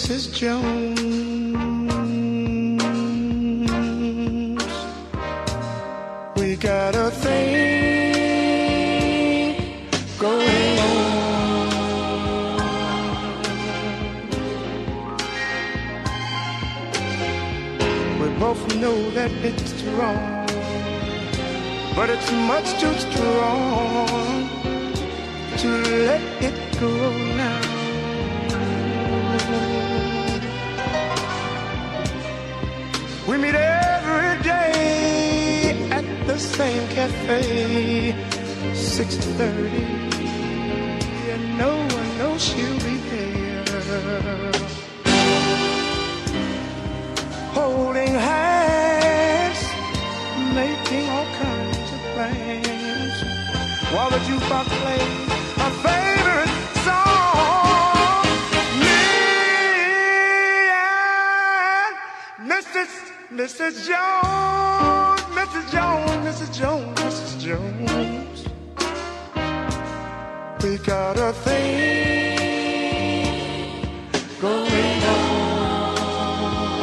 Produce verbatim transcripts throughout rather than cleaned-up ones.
Missus Jones. We got a thing going on. We both know that it's wrong, but it's much too strong to let it go now. We meet every day at the same cafe, six thirty, and no one knows she'll be there. Holding hands, making all kinds of plans, while the jukebox plays our favorite song. Me and Missus Missus Jones, Missus Jones, Missus Jones, Missus Jones. We got a thing going on.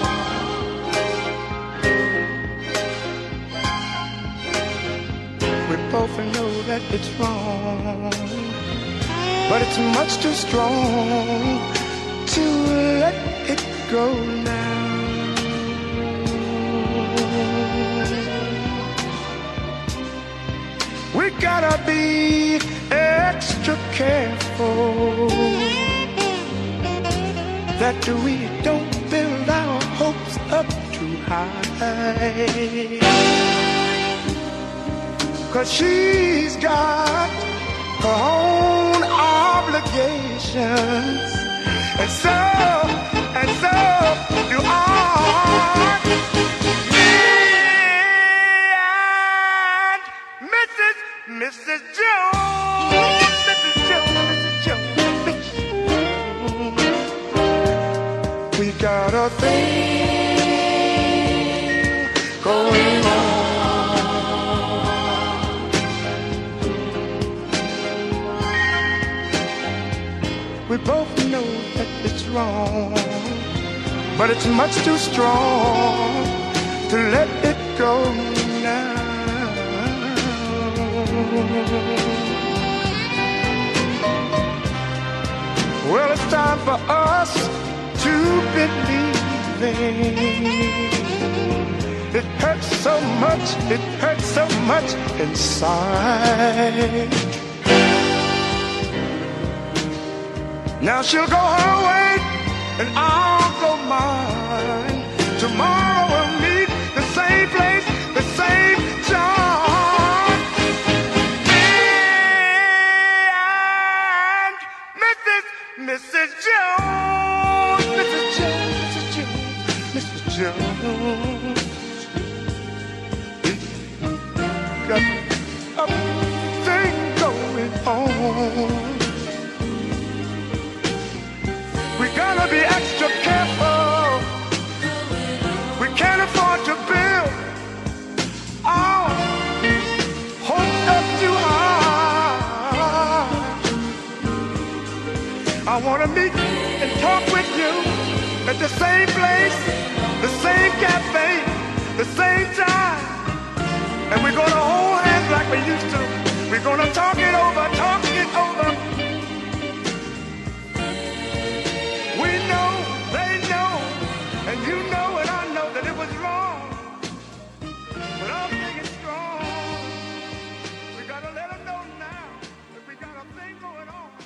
We both know that it's wrong, but it's much too strong to let it go now. We gotta be extra careful that we don't build our hopes up too high, 'cause she's got her own obligations, and so, and so do I. Missus Jones, Missus Jones, Missus Jones, Missus Jones. We got a thing going on. We both know that it's wrong, but it's much too strong to let it go now. Well, it's time for us to believe. It hurts so much, it hurts so much inside. Now she'll go her way and I'll go mine. Tomorrow we'll meet the same place, the same time. Missus Jones, Missus Jones, Missus Jones, Missus Jones. We got a thing going on. We gotta be extra careful. We can't afford to build our hopes up too high. I wanna meet and talk with you at the same place, the same cafe, the same time. And we're gonna hold hands like we used to. We're gonna talk it over, talk it over. We know, they know, and you know.